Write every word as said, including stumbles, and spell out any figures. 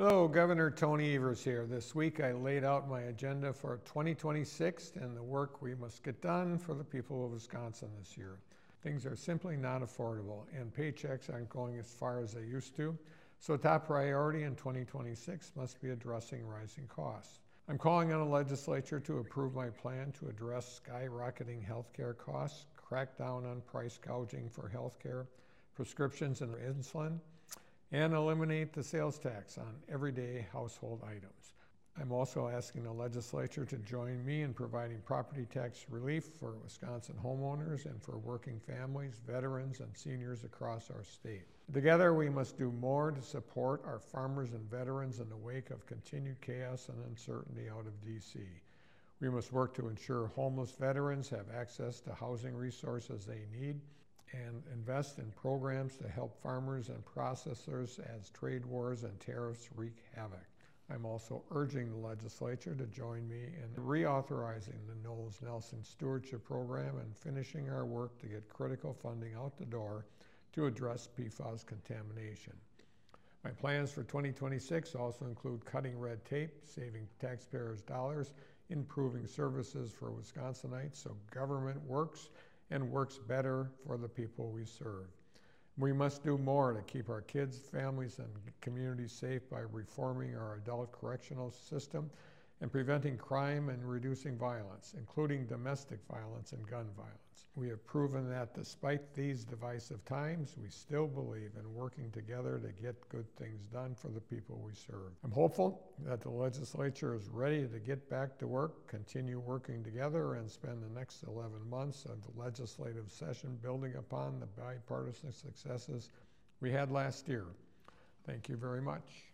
Hello, Governor Tony Evers here. This week I laid out my agenda for twenty twenty-six and the work we must get done for the people of Wisconsin this year. Things are simply not affordable and paychecks aren't going as far as they used to, so top priority in twenty twenty-six must be addressing rising costs. I'm calling on the legislature to approve my plan to address skyrocketing healthcare costs, crack down on price gouging for healthcare, prescriptions and insulin, and eliminate the sales tax on everyday household items. I'm also asking the legislature to join me in providing property tax relief for Wisconsin homeowners and for working families, veterans, and seniors across our state. Together, we must do more to support our farmers and veterans in the wake of continued chaos and uncertainty out of D C. We must work to ensure homeless veterans have access to housing resources they need, and invest in programs to help farmers and processors as trade wars and tariffs wreak havoc. I'm also urging the legislature to join me in reauthorizing the Knowles Nelson Stewardship Program and finishing our work to get critical funding out the door to address P FAS contamination. My plans for twenty twenty-six also include cutting red tape, saving taxpayers' dollars, improving services for Wisconsinites so government works and works better for the people we serve. We must do more to keep our kids, families, and communities safe by reforming our adult correctional system and preventing crime and reducing violence, including domestic violence and gun violence. We have proven that despite these divisive times, we still believe in working together to get good things done for the people we serve. I'm hopeful that the legislature is ready to get back to work, continue working together, and spend the next eleven months of the legislative session building upon the bipartisan successes we had last year. Thank you very much.